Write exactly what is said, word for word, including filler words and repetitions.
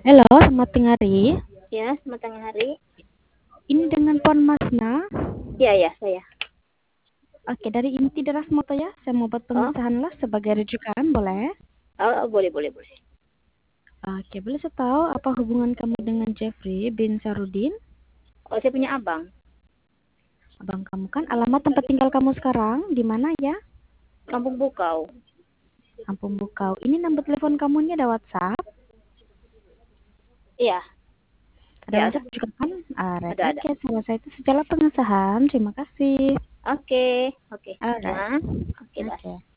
Halo, selamat tengah hari. Ya, selamat tengah hari. Ini dengan Puan Masna. Ya, ya, saya. Oke, dari Inti Deras Moto ya. Saya mau buat Oh, pengesahan lah sebagai rujukan, boleh? oh, oh, boleh, boleh, boleh. Oke, boleh saya tahu apa hubungan kamu dengan Jeffrey bin Sarudin? Oh, saya punya abang. Abang kamu kan. Alamat tempat tinggal kamu sekarang di mana ya? Kampung Bukau. Kampung Bukau. Ini nomor telepon kamu ini ada WhatsApp? Iya, Ada ya ada. WhatsApp juga kan? Alright, Ada, ada. oke. Selesai itu sejalan pengesahan. Terima kasih. Oke, oke. Alright. Ya. Oke, dah. Oke.